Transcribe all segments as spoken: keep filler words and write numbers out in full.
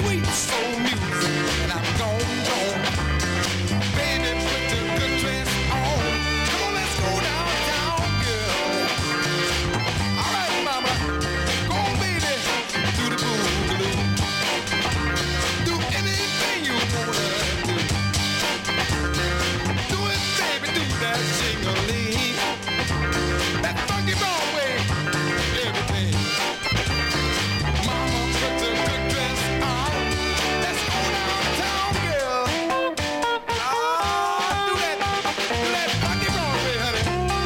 sweet soul music, and I'm gone, gone. Baby, put the good dress on. Come on, let's go downtown, girl. All right, mama, go on, baby, do the boogaloo. Do anything you wanna do. Do it, baby, do that jingling. That funky Broadway, everything. Mama, put the good dress on. Let's go downtown, girl. Ah, do that, do that funky Broadway, honey.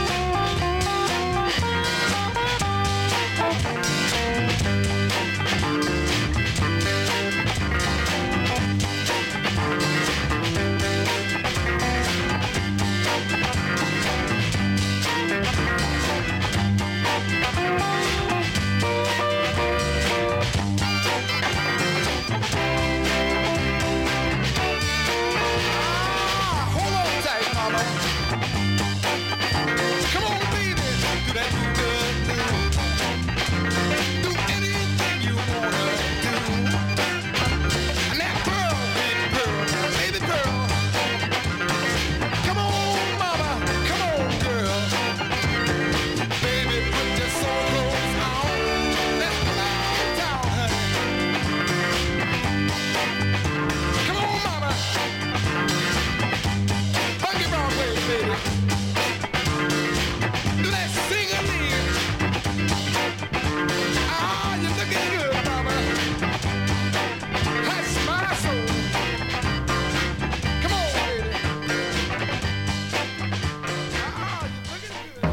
Ah, hold on tight, mama. Come on, baby, do that good thing. Do anything you wanna do. And that pearl, baby pearl, baby pearl. Come on, mama, come on, girl. Baby, put your soul clothes on. Let's go downtown, honey. Come on, mama. Funky Broadway, baby. Do that sing-a-ling. Ah, you're looking good, mama. Hush my soul. Come on, baby. Ah, you're looking good.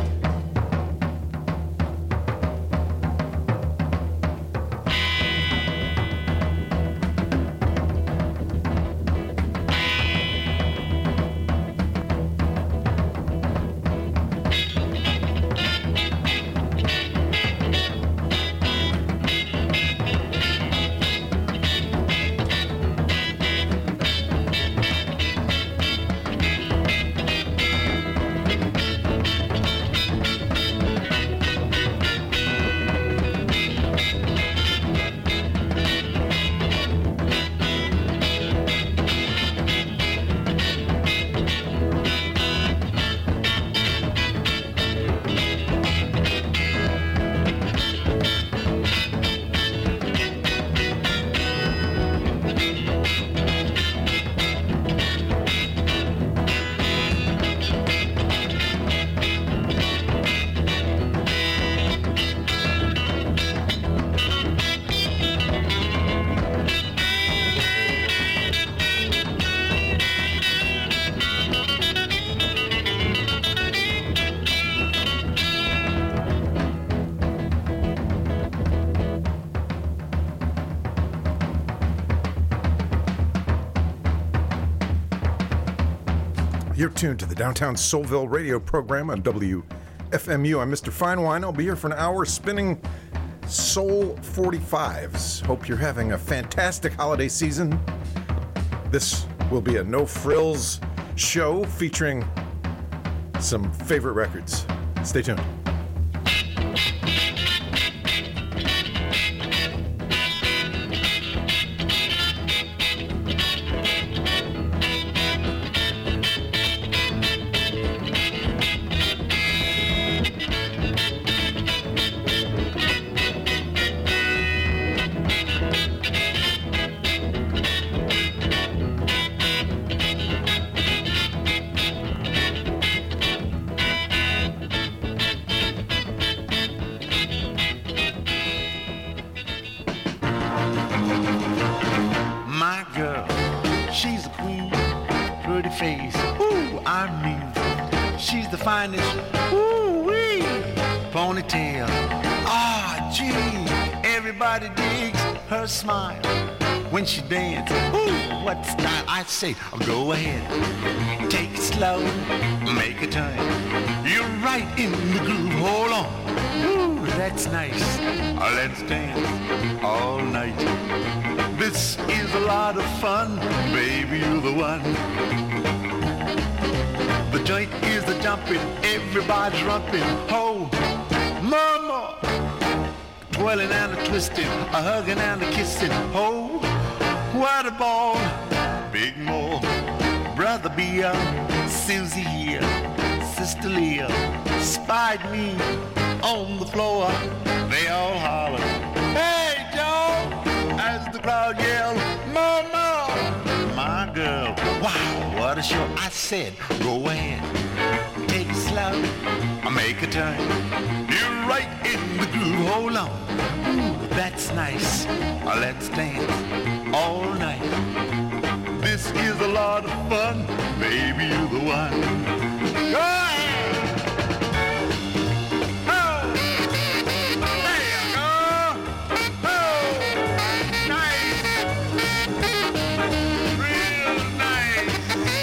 You're tuned to the Downtown Soulville radio program on W F M U. I'm Mister Finewine. I'll be here for an hour spinning Soul forty-fives. Hope you're having a fantastic holiday season. This will be a no-frills show featuring some favorite records. Stay tuned. My girl, she's the queen, pretty face, ooh, I mean, she's the finest, ooh wee, ponytail, ah gee, everybody digs her smile when she dances, ooh, what style, I say, go ahead, take it slow, make a turn, you're right in the groove, hold on, ooh, that's nice, let's dance all night. This is a lot of fun, baby, you're the one. The joint is the jumping, everybody's rumping. Oh, mama, twirling and a twisting, a hugging and a kissing. Oh, what a ball. Big Mo, Brother Bill, Susie here, Sister Leah spied me on the floor. They all hollered, hey Joe, as the crowd yelled, Mama, my girl. Wow, what a show. I said, go ahead, take it slow, make a turn. You're right in the groove, hold on. Ooh, that's nice. Let's dance all night. This is a lot of fun. Baby, you're the one. Go ahead. Oh, there you go. Oh, nice. Real nice.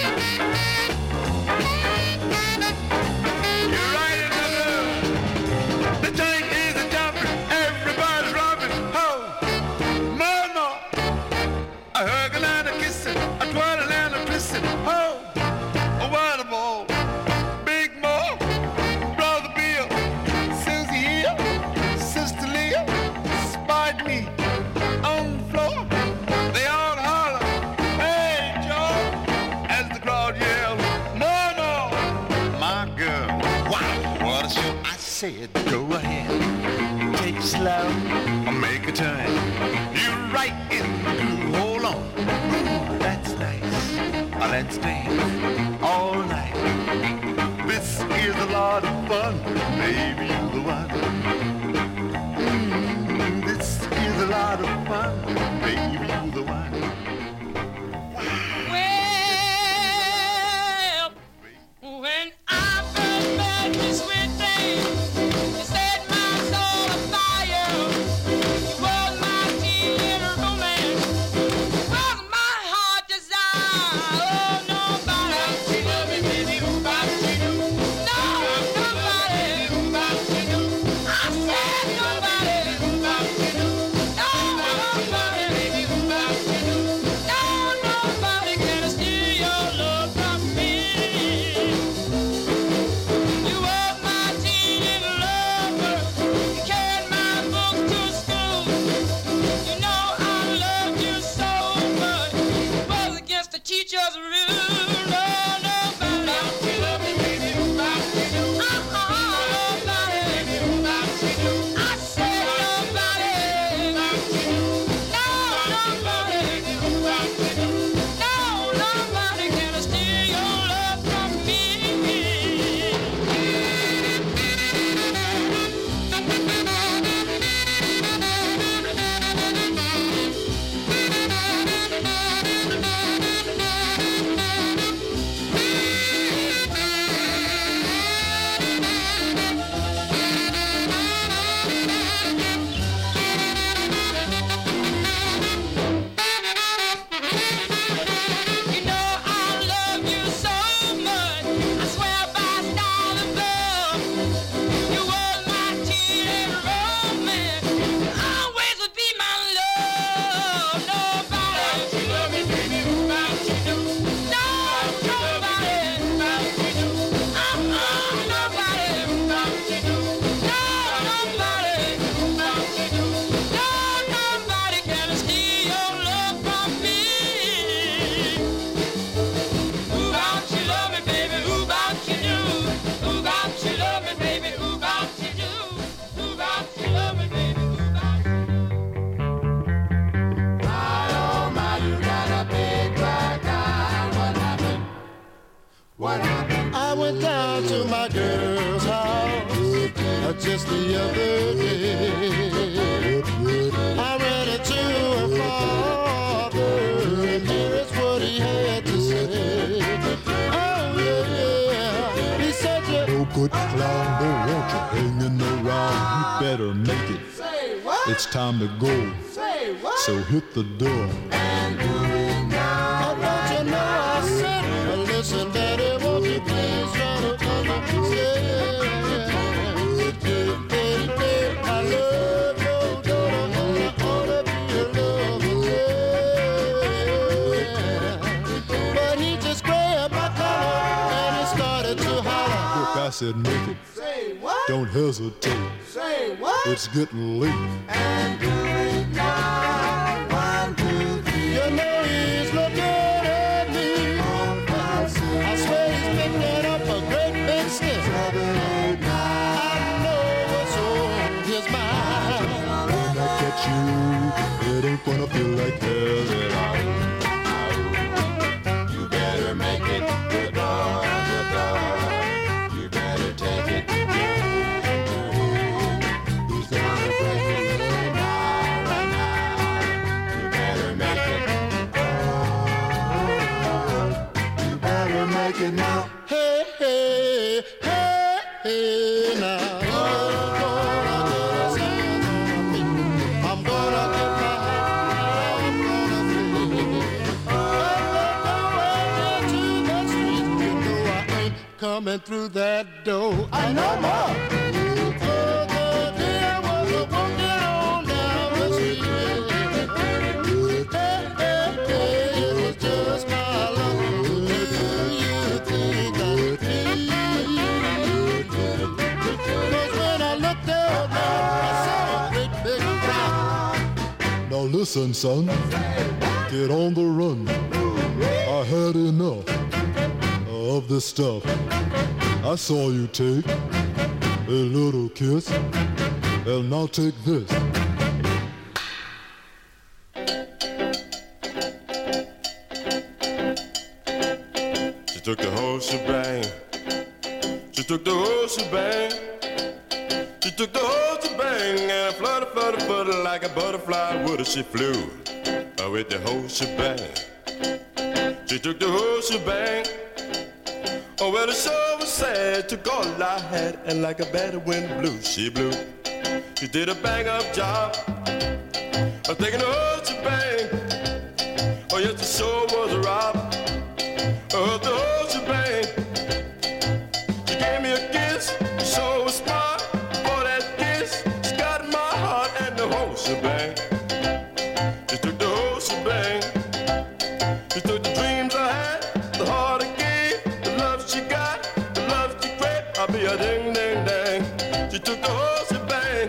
You're right in the groove. The joint is a jumping. Everybody's romping. Oh, mama. A hugging and a kissing. A twirling and a twisting. Oh, what a ball. Big Mo, Brother Bill, Susie here, Sister Leah spied me on the floor. They all holler, hey Joe, as the crowd yelled, no, no, my girl. Wow, what a show. I said, go ahead, take it slow, or make a turn. You're right in the groove, hold on. Ooh, that's nice. Let's dance all night. This is a lot of fun. Baby, you're the one. Mm, this is a lot of fun. Baby, you're the one. Well, when I first met you, sweet thing, you set my soul afire. You was my teen romance. You was my heart desire. Oh, nobody she love me, baby, who about she do? No, nobody who about she do? I said nobody who about she do? No, nobody, baby, who about she do? No, nobody can steal your love from me. You were my teen lover. You carried my books to school. You know I loved you so much. It was against the teacher's rule. No, nobody. She love me, baby. Who about she do? Uh-uh, nobody. Baby, who about she do? I said nobody. Who about she do? No, nobody. Baby, who about she do? No, nobody can steal your love from me. You know I love you so much. I swear by style above. You were my teen romance. You always would be my love. Nobody. She love me, baby. Who about she do? No, nobody. Who about she do? Uh-uh, nobody. Who about she do? No, nobody. Who about she do? No, nobody can steal your love from me. Who about you love me, baby? Who about you do? Who about you love me, baby? Who about you do? Who about you love me, baby? Who about My, oh my, you got a big black eye. What happened? What happened? I went down to my girl's house uh, just the other day. I ran into her father, and here is what he had to say. Oh yeah, yeah. He said you no good clown, don't want you hanging around. You better make it. Say what? It's time to go. Say what? So hit the door. And do it now. I want you know I said, well, listen, Daddy, won't you please try to come up and say, I love your daughter and I ought to be your lover, yeah. But he just grabbed my collar and he started to holler. Look, I said, make it. Say what? Don't hesitate. Say what? It's getting late. And do it now. One, two, three. You know you like hell and I, you better make it the door, the door. You better take it. Who's gonna break it in now, right now? You better make it. You better make it now. Hey, hey, hey, hey, now. I'm gonna get my I'm gonna flee. Coming through that door, I know more. Oh, the dear was a walking on down the street. Hey, hey, hey, it was just my luck. Do you think I feel? 'Cause when I looked out, I saw a great big crowd. Now listen, son, get on the run. I had enough of this stuff. I saw you take a little kiss, and now take this. She took the whole shebang. She took the whole shebang. She took the whole shebang and fluttered, fluttered, fluttered like a butterfly would as she flew uh, with the whole shebang. She took the whole shebang. Oh, well, the show was sad, took all I had, and like a bad wind blew, she blew. She did a bang-up job of taking the whole shebang. Oh, yes, the show was a rob of the whole shebang. She gave me a kiss, the show was smart. For that kiss, she got my heart and the whole shebang. She took the whole shebang. She took the dreams I had, the heart I gave, the love she got, the love she gave. I'll be a ding, ding, ding. She took the whole shebang.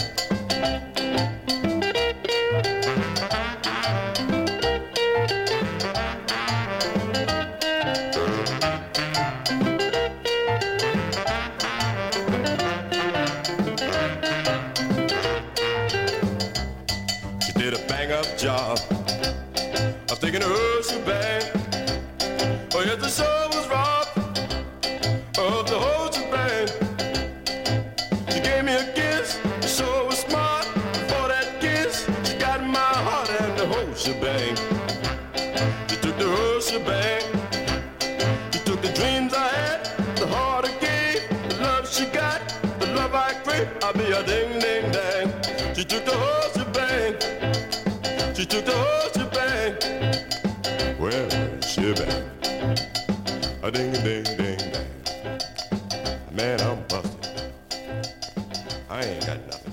She did a bang-up job of taking the whole shebang. Oh, yes, the show was robbed of the whole shebang. She gave me a kiss, the show was smart. For that kiss, she got my heart and the whole shebang. She took the whole shebang. She took the dreams I had, the heart I gave, the love she got, the love I crave. I'll be a ding, ding, dang. She took the whole shebang. She took the whole shebang. Well, shebang. A ding, ding, ding, dang. Man, I'm busted. I ain't got nothing.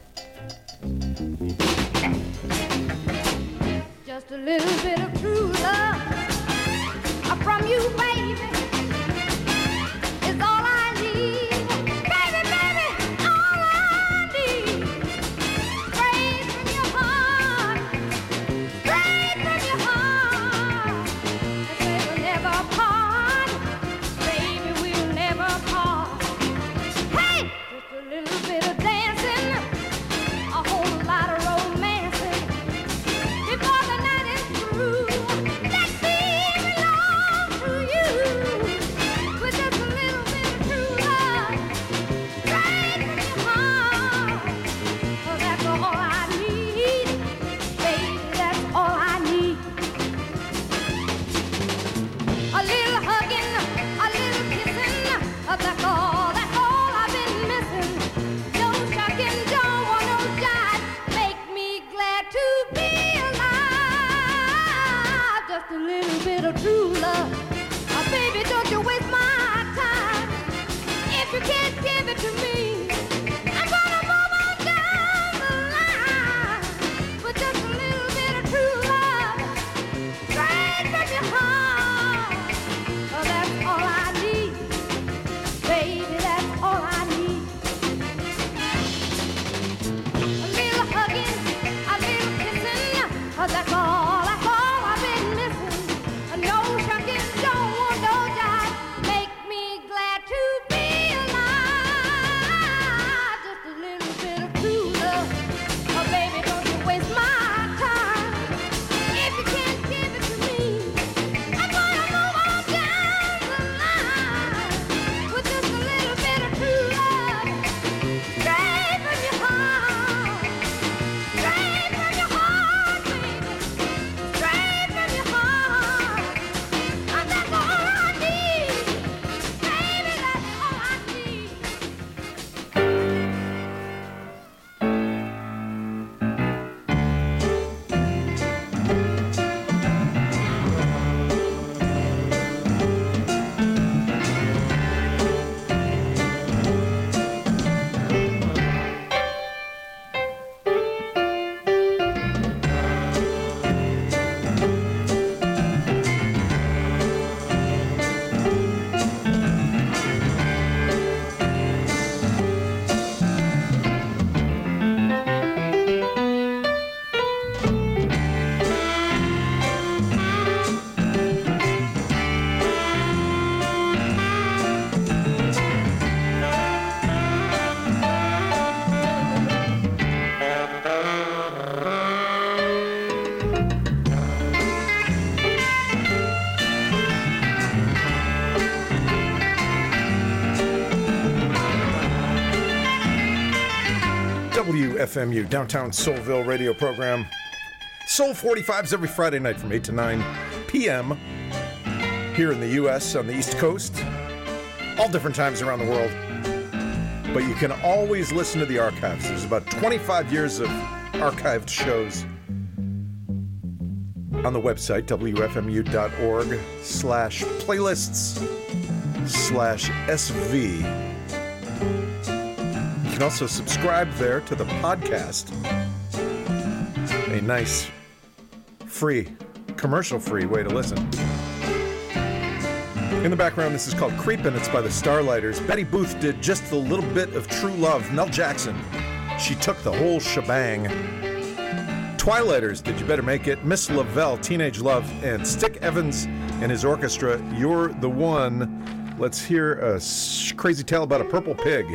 Just a little bit of true love from you, baby, is all I need. Baby, baby, all I need. Straight from your heart, straight from your heart. And say we'll never part, baby, we'll never part. Hey, just a little bit of dancing, a whole lot of romancing. Before the night is through, let me belong to you. With just a little bit of true love, right from your heart. Oh, that's all I need, baby, that's all I need. A little hugging, a little kissing, oh, that's all, that's all I've been missing. No shocking, don't want no jive, make me glad to be alive. Just a little bit of true love. Oh, baby, don't you waste my time. If you can't give it to me, I'm gonna move on down the line. With just a little bit of true love, straight from your heart. Oh, that's all I need, baby, that's all I need. A little hugging, a little kissing, oh, that's all, that's all I've been missing. No shucking, don't want no jive, make me glad to be alive. F M U, Downtown Soulville radio program. Soul forty-fives every Friday night from eight to nine p.m. here in the U S on the East Coast. All different times around the world. But you can always listen to the archives. There's about twenty-five years of archived shows on the website, W F M U dot org slash playlists slash S V. You can also subscribe there to the podcast. A nice, free, commercial-free way to listen. In the background, this is called Creepin'. It's by the Starlighters. Betty Booth did just a little bit of True Love. Mel Jackson, she took the whole shebang. Twilighters, Did You Better Make It? Miss Lavelle, Teenage Love, and Stick Evans and his orchestra, You're the One. Let's hear a crazy tale about a purple pig.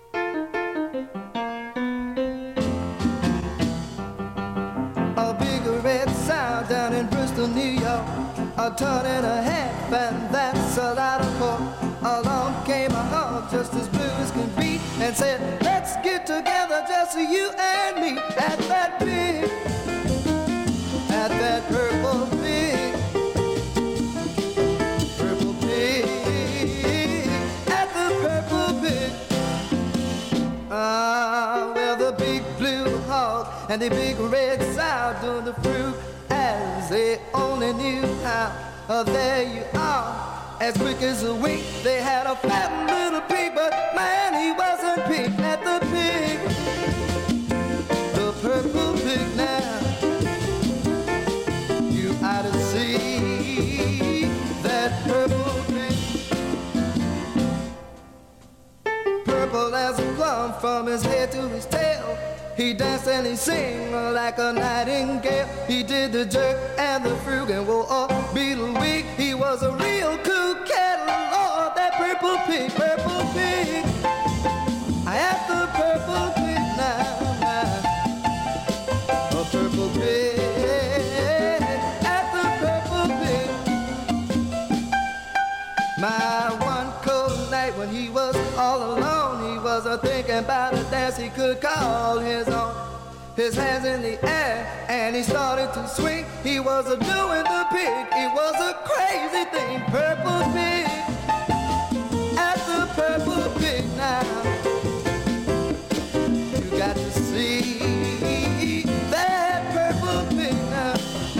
A big red sound down in Bristol, New York. A ton and a half, and that's a lot of pork. Along came a hog just as blue as can be, and said, let's get together, just you and me, at that pig, at that purple pig, purple pig, at the purple pig. Ah, well, the big blue hog and the big red sow doing the fruit as they only knew how. Oh, there you are, as quick as a wink. They had a fat little pig, but man, he wasn't pink. At the pig, the purple pig now. You ought to see that purple pig, purple as a plum from his head to his tail. He danced and he sang like a nightingale. He did the jerk and the frug and wore a beetle wig. He was a real cool cattle, Lord, that purple pig, purple pig. I have the purple pig now, now. A purple pig, at the purple pig. My one cold night when he was all alone, he was a thinking about a dance he could call his own. His hands in the air and he started to swing. He was a doing the pig, it was a crazy thing. Purple pig, at the purple pig now. You got to see that purple pig now.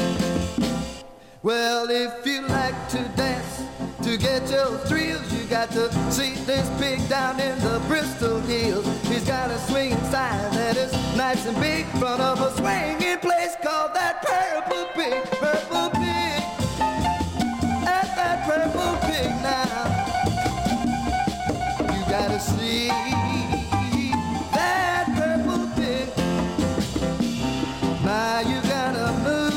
Well, if you like to dance to get your thrills, you got to see this pig down in the Bristol Hills. He's got a swinging sign that is nice and big, front of a swinging place called that purple pig, purple pig, at that purple pig now. You got to see that purple pig. Now you gotta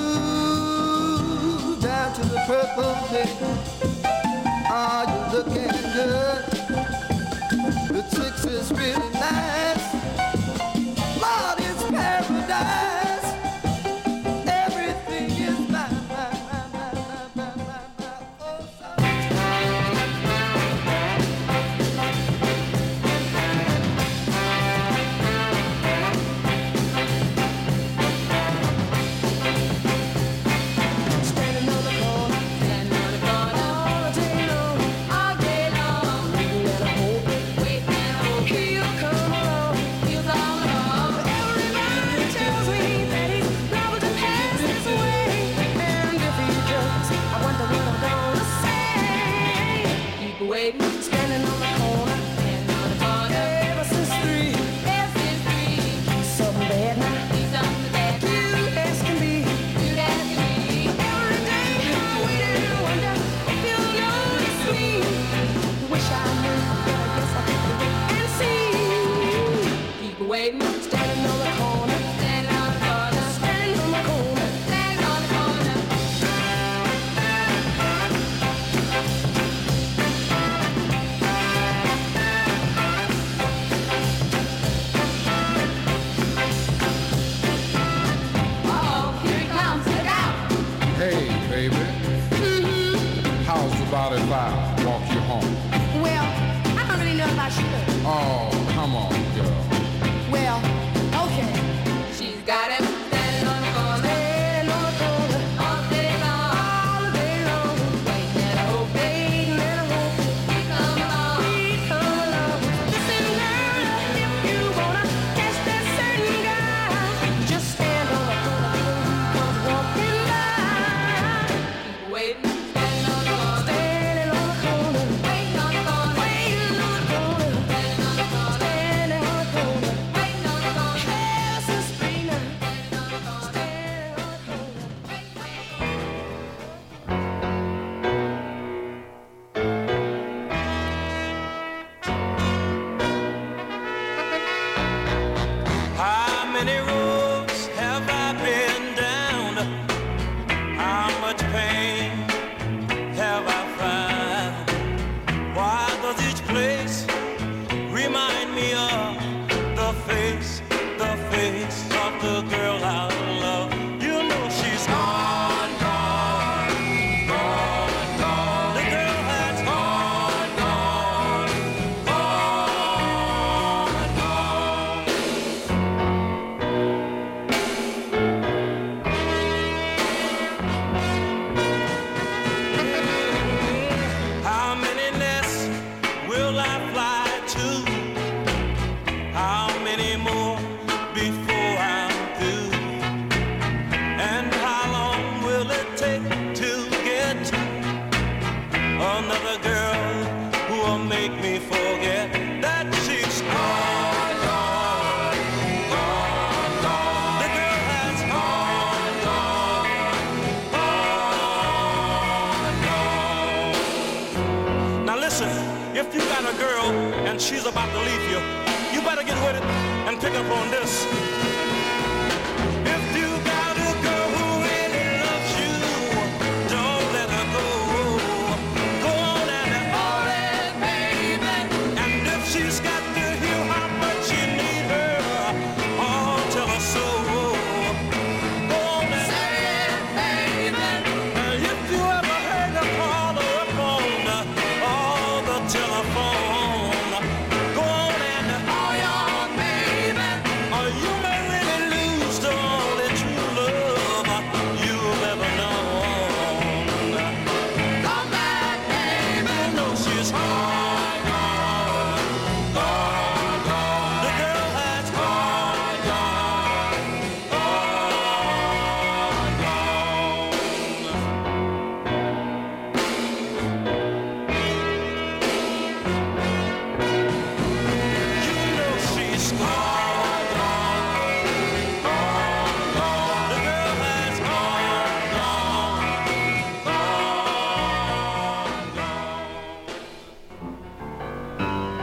move down to the purple pig. Are you looking good? The chicks is really nice. Lord, it's paradise. Everything is mine, mine, mine, mine, mine, mine, mine. Oh, standing on the corner, standing on the corner, all day long, all day long, waiting and I hope, waiting and I hope he'll come along, he'll come along. Everybody tells me that he's liable to pass this way, and if he does, I wonder what I'm gonna say. Keep waiting, standing on the corner, standing on the corner, ever since three, ever since three. He's something bad now, he's something bad, cute as can be, cute as can be. Every day I wait and wonder if you'll notice me. Wish I knew, but I guess I have to wait and see. Keep waiting, standing on the corner, standing on the corner, standing on the corner, standing on the corner. Uh-oh, here he comes, look out. Hey, baby, how's the body vibe? Walk you home. Well, I don't really know if I should. Oh, come on, girl. Well, okay. if you got a girl and she's about to leave you, you better get with it and pick up on this. If you got a girl who really loves you, don't let her go. Go on and hold it, baby. And if she's got to hear how much you need her, oh, tell her so. Go on and say it, baby. And if you ever heard her call her up on the, oh, the telephone, go on and oh, yeah, baby. Or you may really lose the only true love you've ever known. Come back, baby. You know she's gone, gone, gone, gone. The girl has gone, gone, gone, gone. You know she's gone, gone, gone, gone. The girl has gone, gone, gone, gone.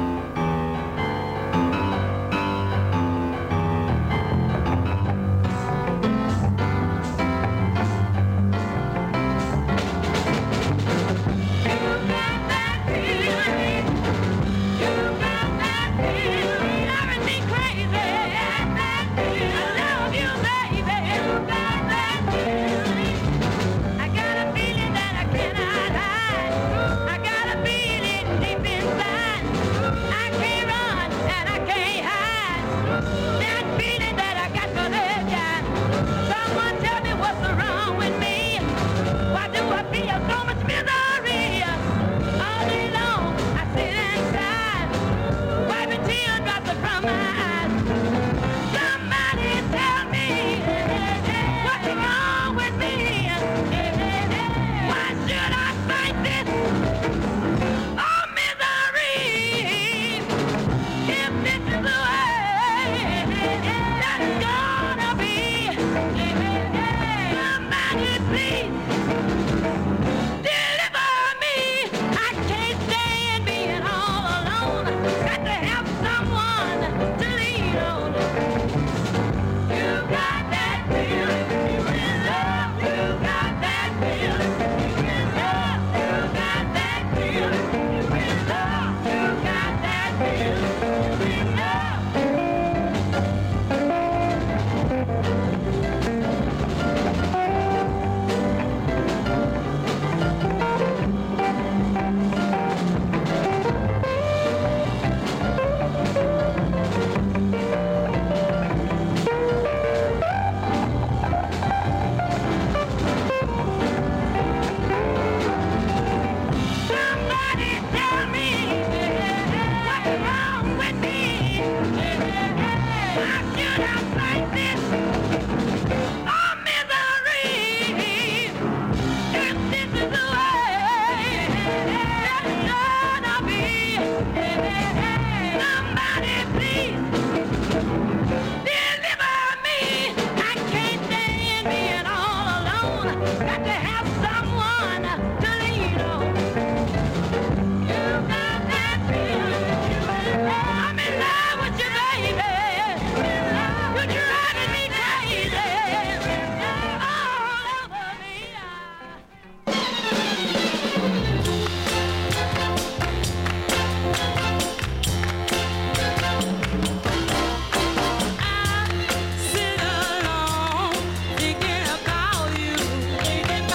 Someone tell me what's wrong with me. Why do I feel so much misery? All day long I sit and cry, wiping teardrops from my eyes. Somebody tell me what's wrong with me. Why should I fight this? Oh, misery. If this is the way that it's gonna be, somebody please deliver me. I can't stand being all alone. Got to have someone to lean on. You got that feeling, you in love. You got that feeling, you in love. You got that feeling, you in love. You got that feeling, you in love. Somebody tell me what's wrong with me. Why should I fight this? Oh, misery. If this is the way that it's gonna be, somebody please deliver me. I can't stand being all alone. Got to have someone to lean on. You got that feeling, you in love. I'm in love with you, baby. You're driving me crazy. All over me. I sit alone thinking about you, thinking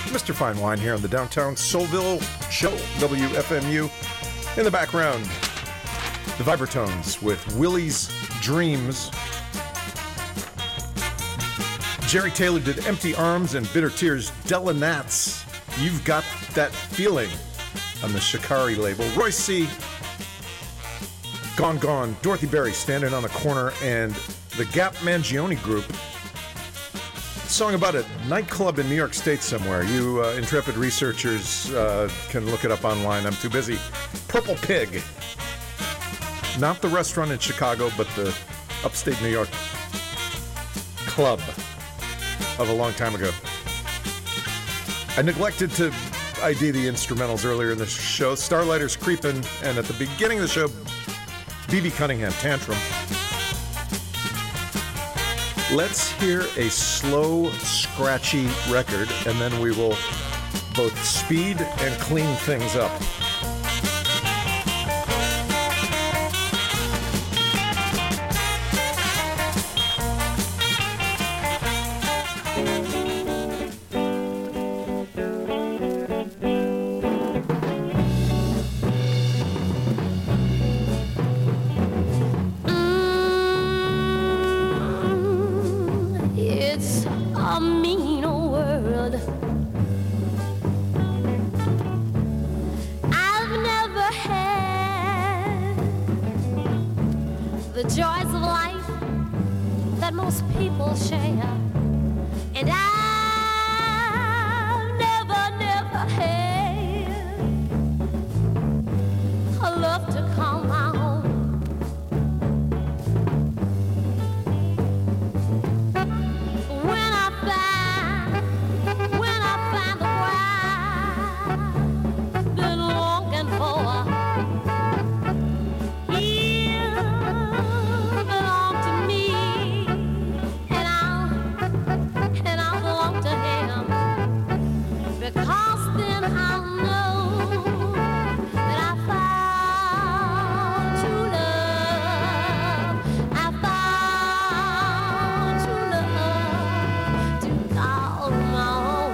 Mister Fine Wine here on the Downtown Soulville Show, W F M U. In the background, the Vibratones with Willie's Dreams. Jerry Taylor did Empty Arms and Bitter Tears. Della Nats, You've Got That Feeling on the Shikari label. Royce C., Gone Gone. Dorothy Berry, Standing on the Corner, and the Gap Mangione Group. Song about a nightclub in New York State somewhere. You uh, intrepid researchers uh, can look it up online. I'm too busy. Purple Pig. Not the restaurant in Chicago, but the upstate New York club of a long time ago. I neglected to I D the instrumentals earlier in the show. Starlighters, Creepin', and at the beginning of the show, B B Cunningham, Tantrum. Let's hear a slow, scratchy record, and then we will both speed and clean things up. It's a mean old world. I've never had the joys of life that most people share, and I've never, never had a love to call my own. When I find, when I find the bride I've been longing for, he'll belong to me, and I'll, and I'll belong to him, because then I'll know that I found true love. I found true love to call my own.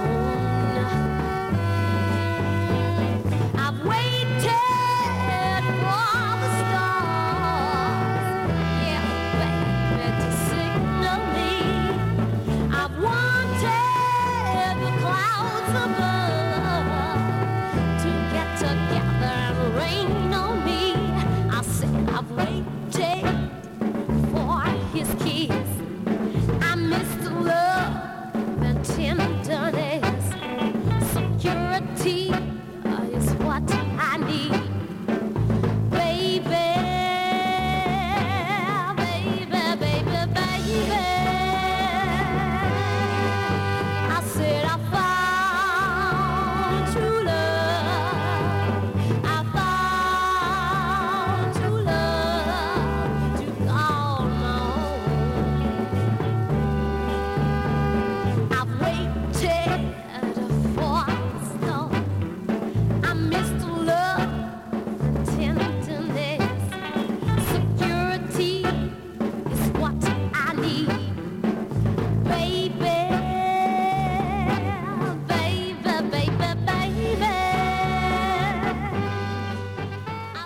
I've waited for the stars, yeah, baby, to signal me. I've wanted the clouds above to get together and rain on me. I said I've waited for his kiss. I miss the love and tenderness. Security is what I need. Baby, baby, baby, baby. I said I found true love. I found true love to call my own. I've waited for the storm. I miss the love and tenderness. Security is what I need. Baby, baby, baby, baby. I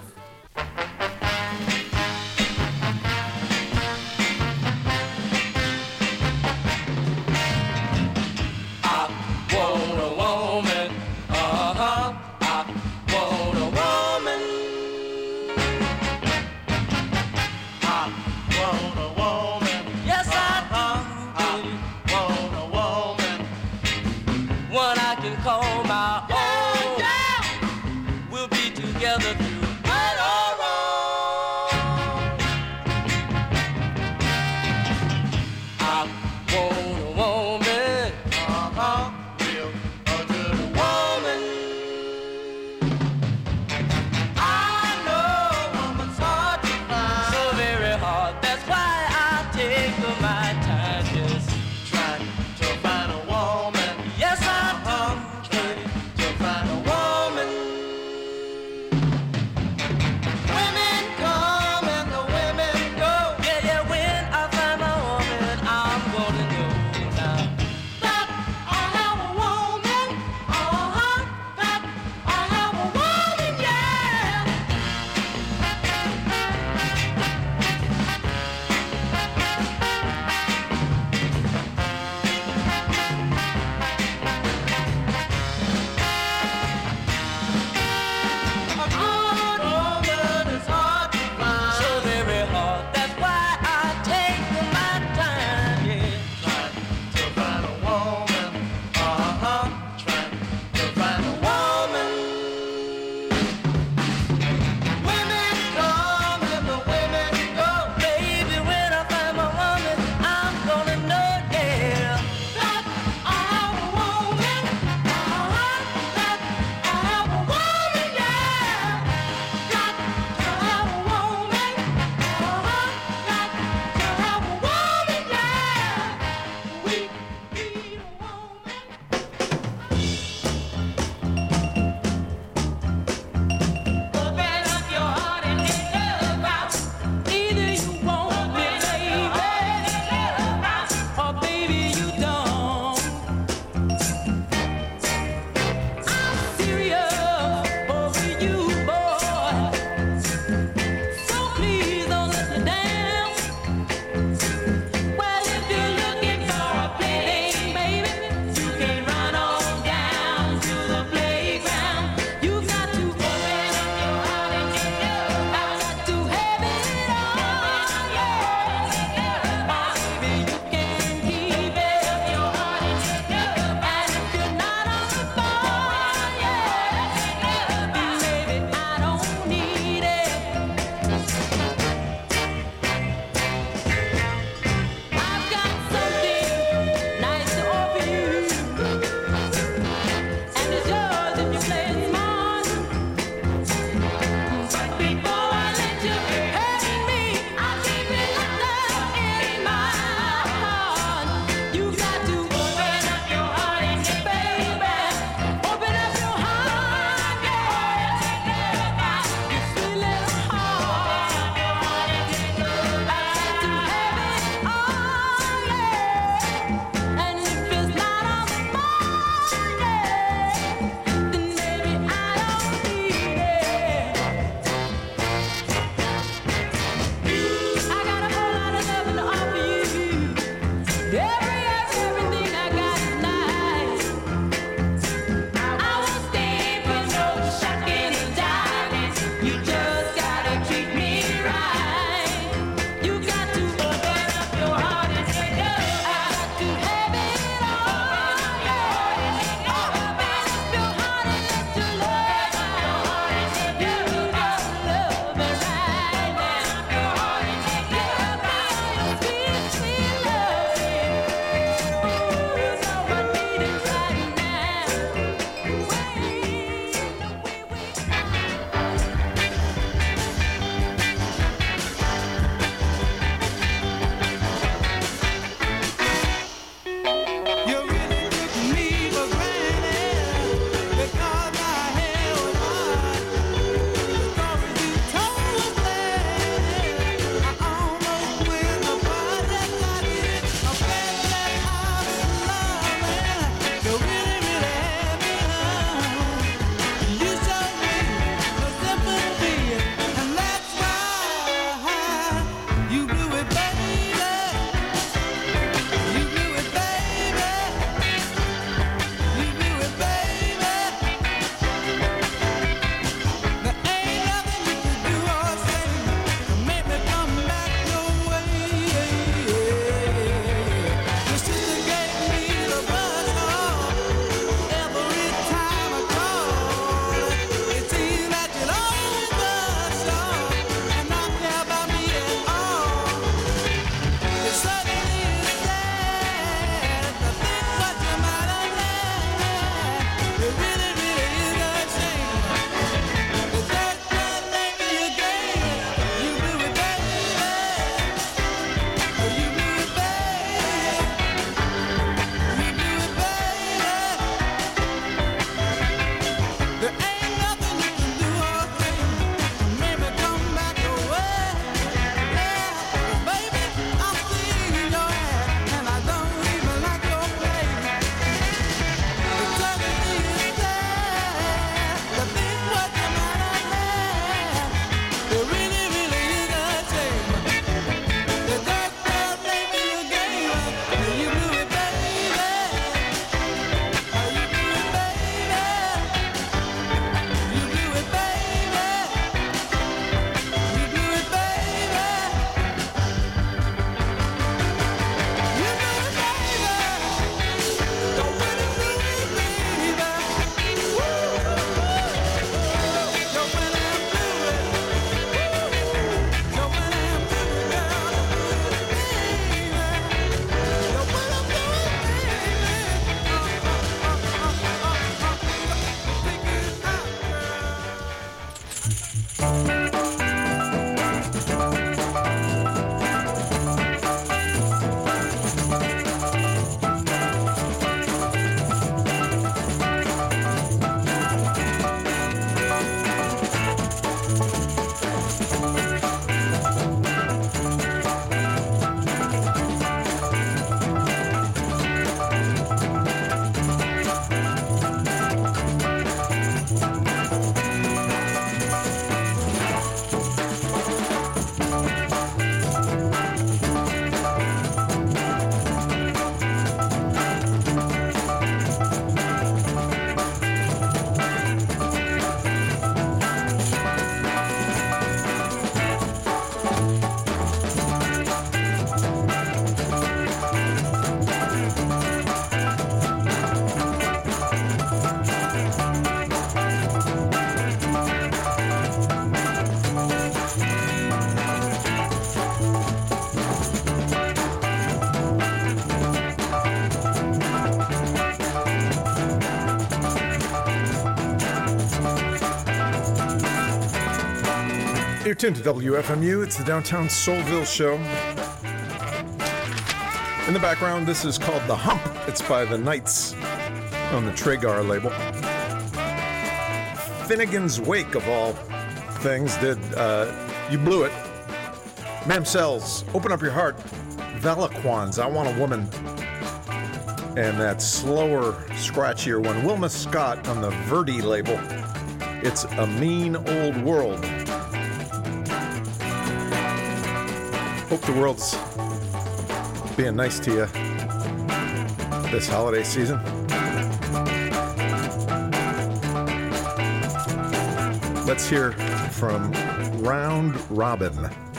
Want a woman, uh-huh. I want a woman. I want a woman. Yes, I I want a woman. do. One I can call my own. We'll be together through right or wrong. I want a woman, Uh-huh. Real a good woman. I know woman's hard to find, so very hard. That's why I take my time just trying to find a woman. yes, I do. Trying to find a Woman, You're tuned to W F M U. It's the Downtown Soulville Show. In the background, this is called The Hump. It's by the Knights on the Tragar label. Finnegan's Wake, of all things, did uh, You Blew It. Mamsells, Open Up Your Heart. Valaquans, I Want a Woman. And that slower, scratchier one, Wilma Scott on the Verdi label. It's A Mean Old World. Hope the world's being nice to you this holiday season. Let's hear from Round Robin.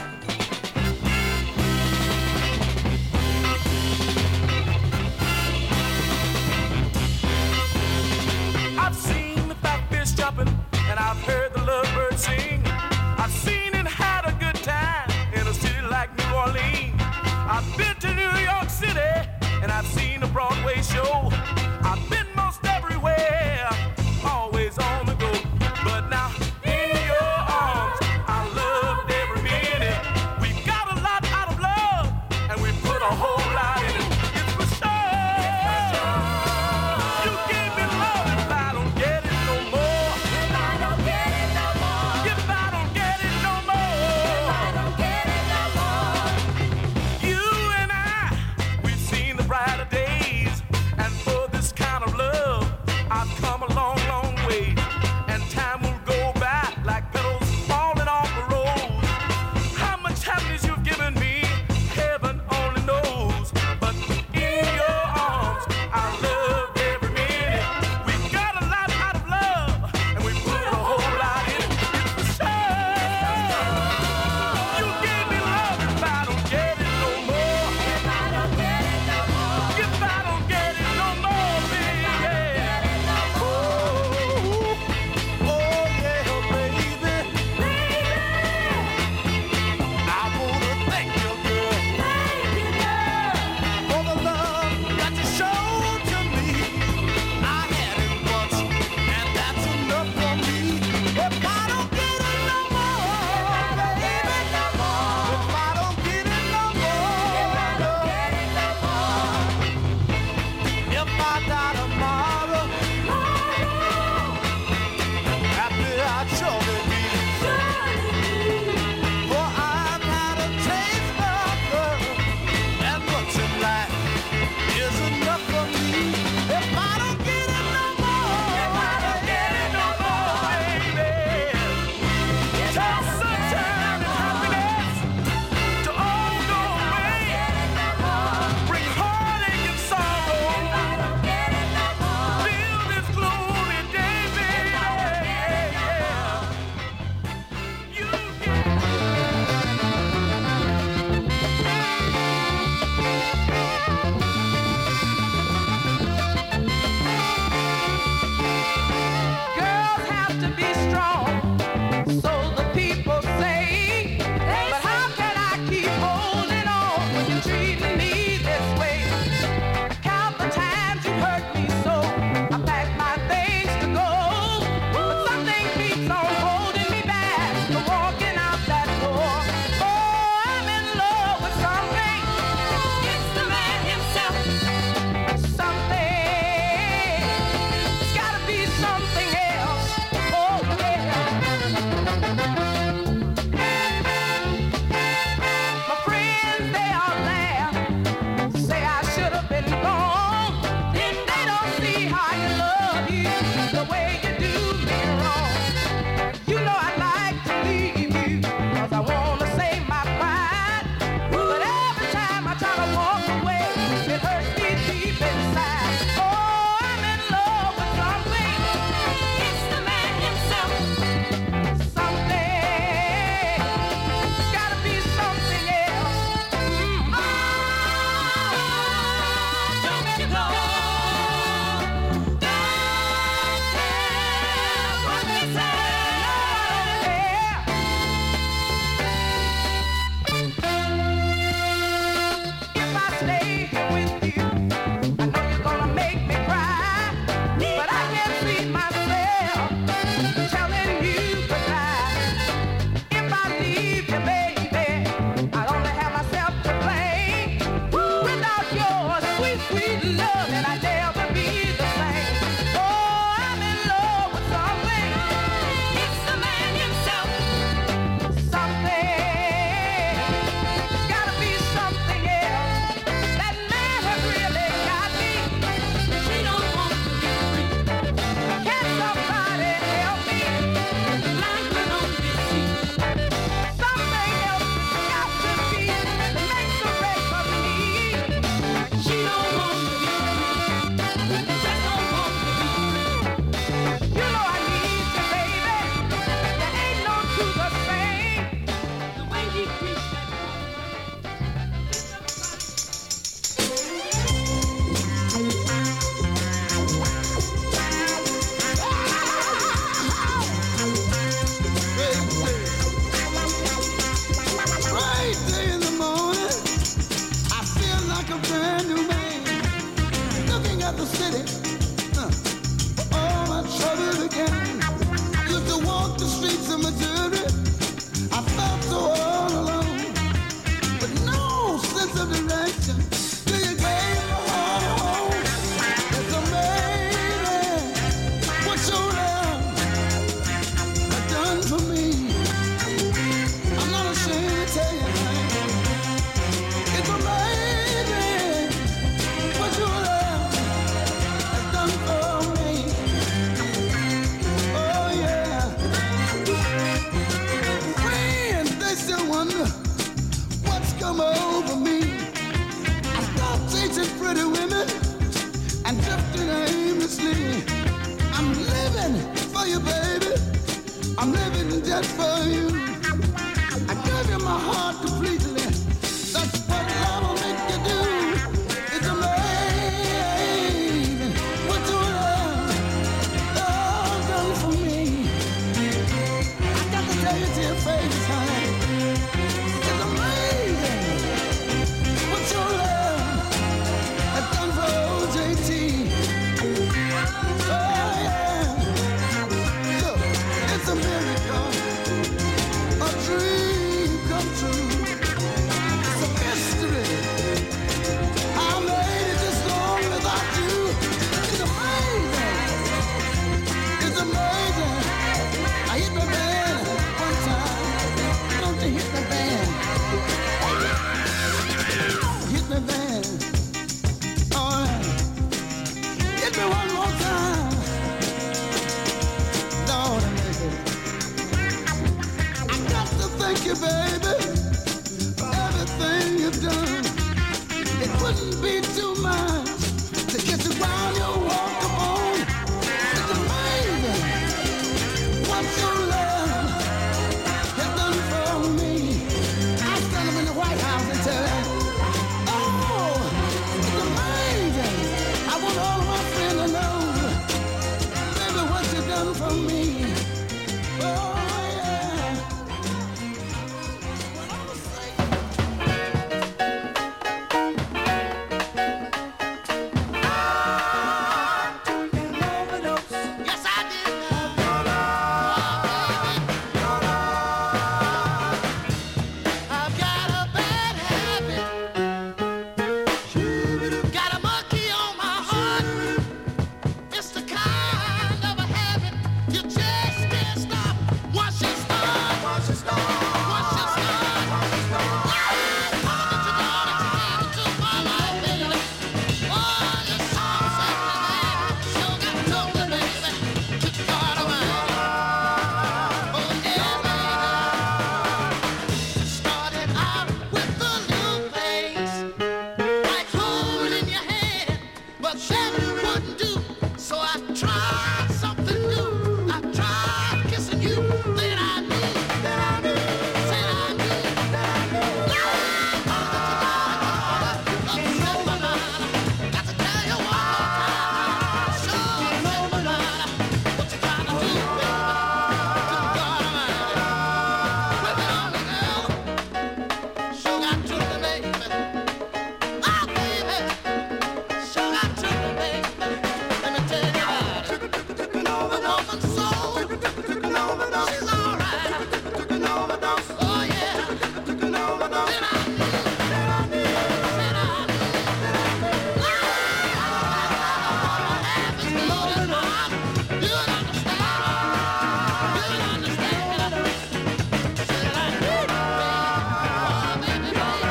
I've seen the fat fish jumping, and I've heard the lovebird sing. I've seen and had a good time in a city like New Orleans. I've been to New York City, and I've seen a Broadway show. I've been most everywhere, always on the go. But now, in your arms, I loved every minute. We got a lot out of love, and we put a whole lot in it. It's for sure. You gave me love if I don't get it no more. If I don't get it no more. If I don't get it no more. If I don't get it no more. You and I, we've seen the brighter days, and for this I'm living for you, baby. I'm living just for you. I give you my heart completely. That's what love will make you do. It's amazing what your love has done for me. I got to tell you to your face, honey. It's amazing what your love has done for O J T. Oh yeah, look, it's a miracle, a dream come true. It's a mystery. I made it this long without you. It's amazing. It's amazing. I hit the band one time. Don't you hit the band? Hit the band. All right. Hit me one more time. Lord, I make it. I got to thank you, baby, for everything you've done. It wouldn't be too much to get you round your walk upon. It's amazing what your love has done for me. I stand up in the White House and tell them, oh, it's amazing. I want all of my friends to know, baby, what you done for me. Oh, yeah. When I was singing, yes, I did. I've got a bad habit. Got a monkey on my heart. It's the kind of a habit you just can't stop. Once you start, once you start, once you start, once you start. I know that you're gonna take it to my life, baby. Oh, you're so sexy, baby. Sugar, sugar, baby. You got a mind. Oh, yeah, baby. Started out with a little place, like holding your hand, but that wouldn't do. So I tried something new. I tried kissing you. Then I knew, then I knew, then I knew, then I knew. Yeah, I know that you got it, upset my mind. Got to tell you one more time. Sure upset my mind. What you trying to do, baby? Good God Almighty. Whip it on me, girl. Sure got to me, baby. Oh, baby. Sure got to me, baby. Let me tell you about it. An woman's soul. She's all right. Oh, yeah. Then I knew, then I knew, then I knew. Ah, half is loaded heart. You'd understand. You'd understand. Said I knew, baby. Oh, baby, baby.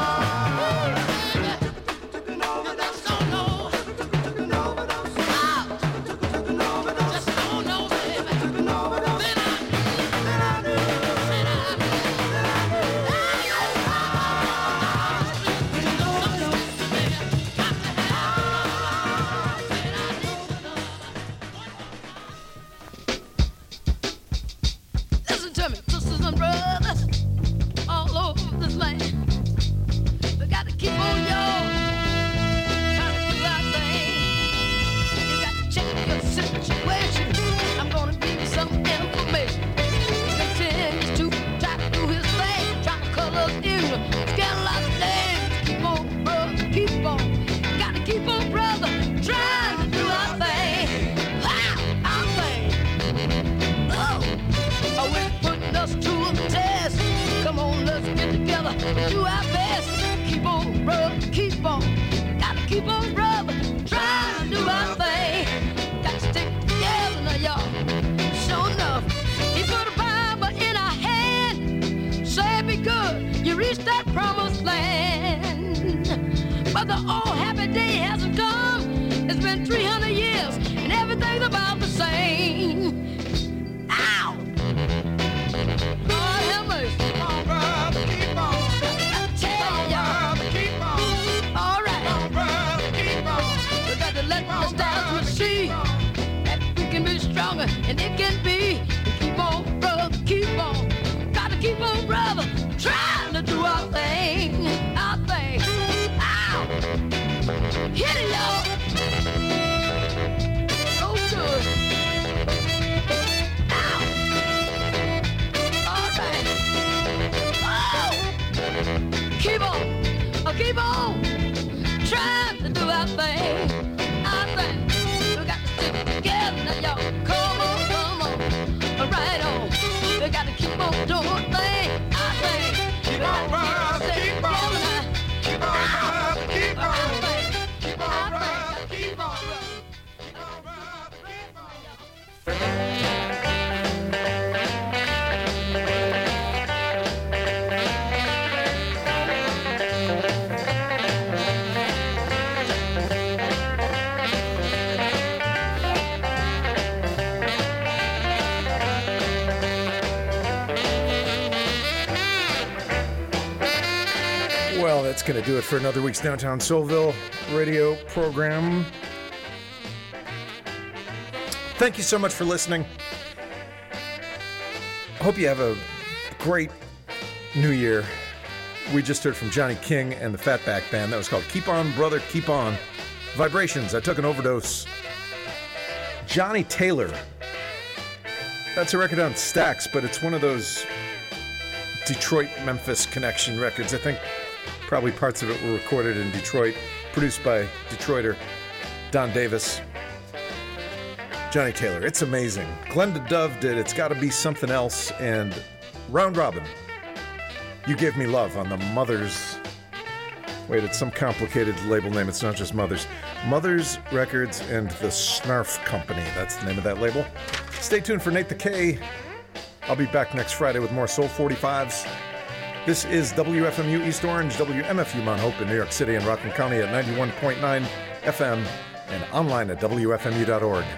Baby, you just don't know. Ah, just don't know, baby. Then I knew, then I knew, then I knew, then I knew. Listen to me, sisters and brothers, all over this land. We got to keep on, y'all, trying to do our thing. You got to check your situation. I'm gonna give you some information. He continues to try to do his thing, try to color us in, scandalize the name. Keep on, brother, keep on. Got to keep on, brother, trying to do our thing. Ah, our thing. Oh, are we putting us to the test? Come on, let's get together and do our best. Keep on, brother, keep on. Got to keep on, brother, trying to do our thing. Got to stick together now, y'all. Sure enough, he put a Bible in our hand. Say be good, you reach that promised land. But the old happy day hasn't come. It's been three hundred years and everything's about the same. Ow! Lord have mercy. Keep on, brother, keep on. I tell y'all. Keep on. All right. Keep on, brother, keep on. We got to let the stars see that we can longer than it can be. Keep on, brother, keep on. Gotta keep on, brother, trying to do our thing, our thing. Ow! Hit it, y'all. So good. Ow! All right. Oh! Keep on, uh, keep on, trying to do our thing, our thing. We got to stick together now, y'all. Come on, come on, right on. We got to keep on doing our thing, our thing. Keep on, brother, keep on, keep on, brother, keep on, keep on, brother, keep on, keep on, brother, keep on. Well, that's going to do it for another week's Downtown Soulville radio program. Thank you so much for listening. I hope you have a great new year. We just heard from Johnny King and the Fatback Band. That was called Keep On, Brother, Keep On. Vibrations, I Took an Overdose. Johnny Taylor. That's a record on Stax, but it's one of those Detroit-Memphis connection records. I think probably parts of it were recorded in Detroit, produced by Detroiter Don Davis. Johnny Taylor, it's amazing. Glenda Dove did It's Gotta Be Something Else, and Round Robin, You Gave Me Love on the Mothers. Wait, it's some complicated label name. It's not just Mothers. Mothers Records and the Snarf Company. That's the name of that label. Stay tuned for Nate the K. I'll be back next Friday with more Soul forty-fives. This is W F M U East Orange, W M F U Mount Hope in New York City and Rockland County at ninety-one point nine F M and online at W F M U dot org.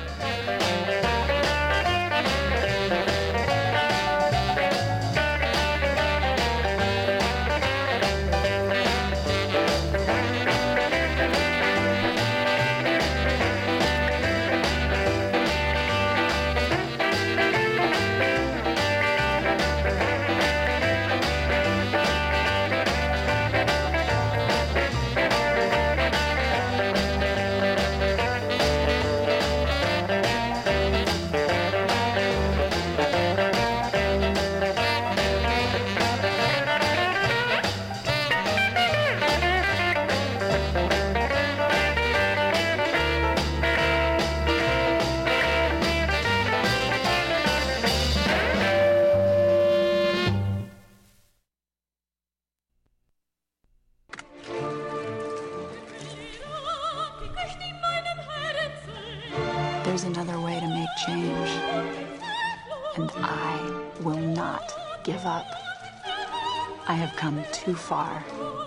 There's another way to make change, and I will not give up. I have come too far.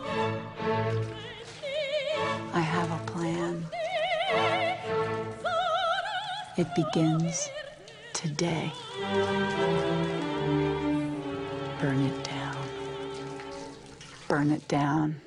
I have a plan. It begins today. Burn it down. Burn it down.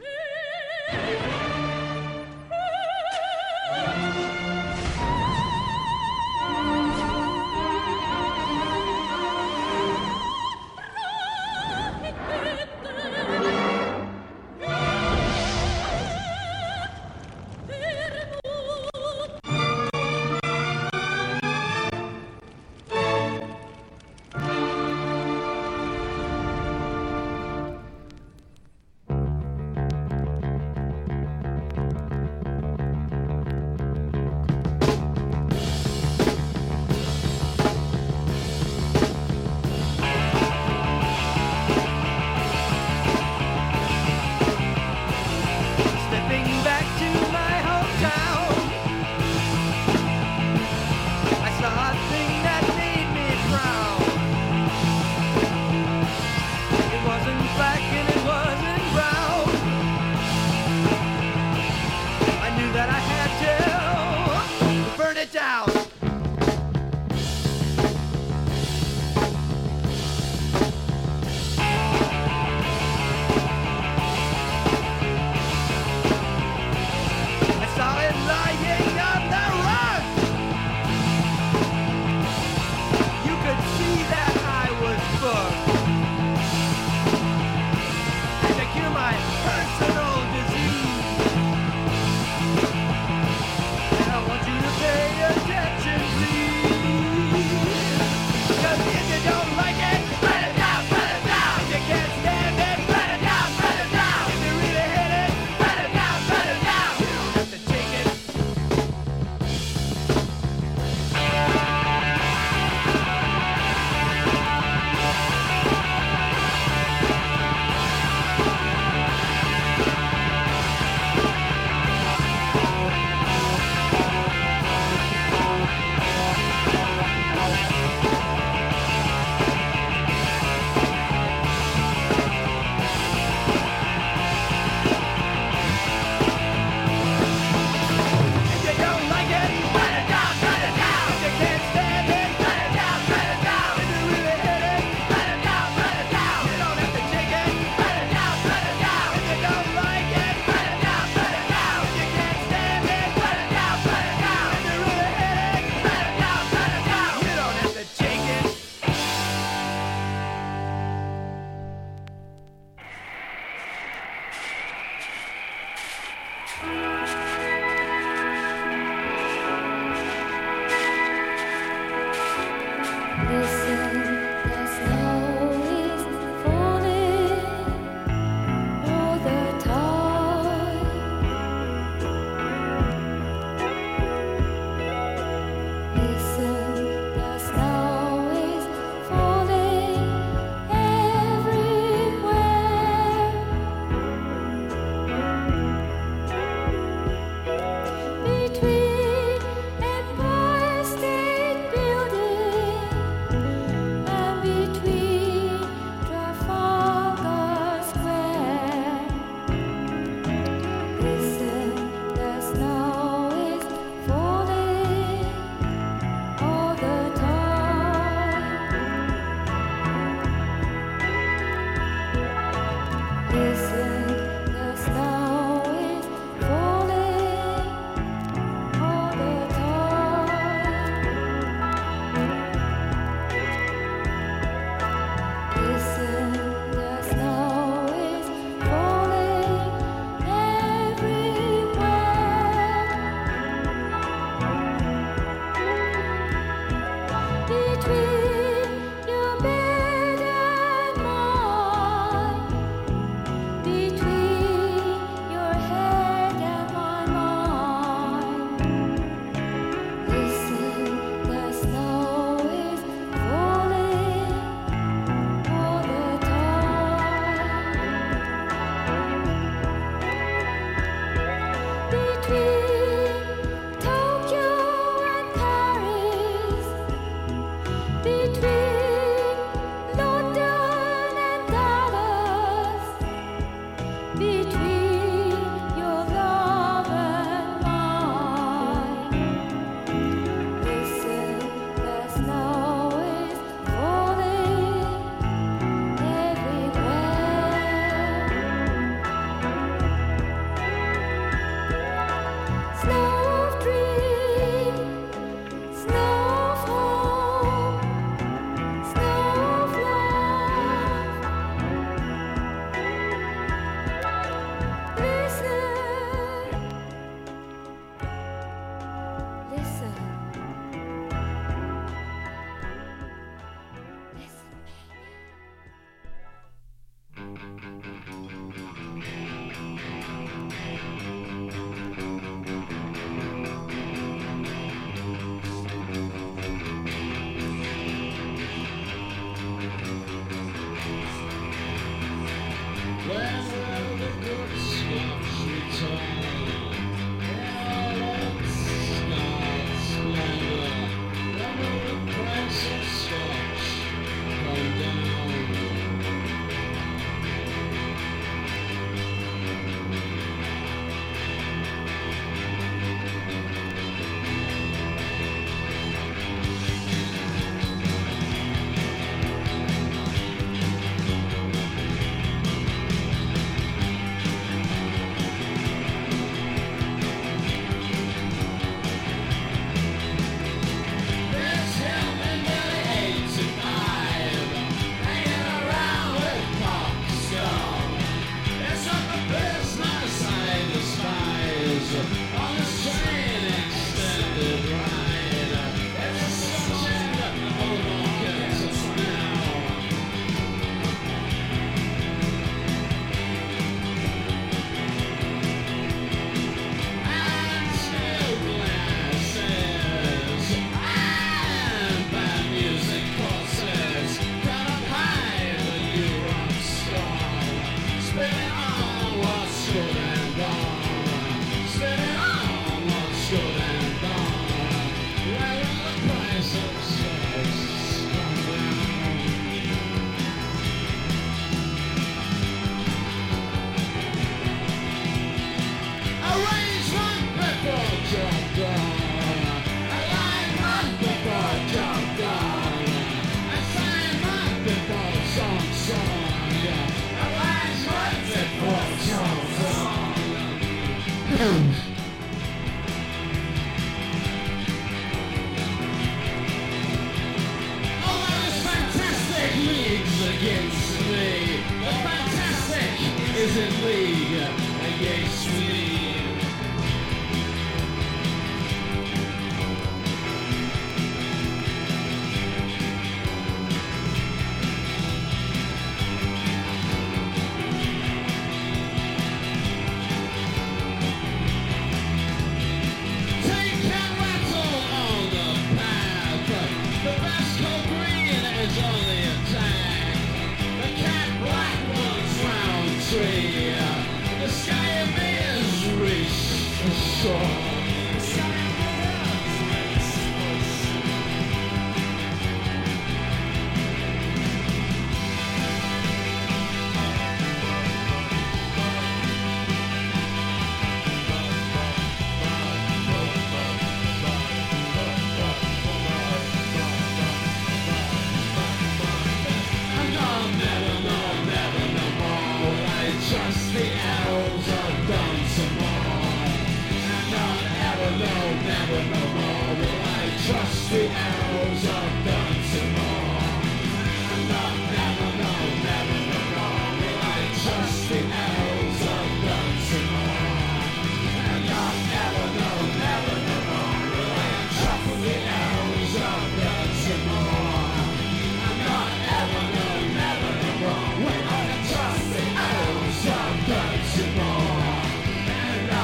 against me. The fantastic is in league against me.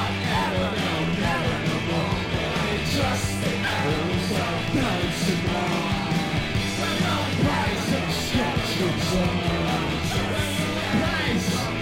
Trust the arrows of dancing.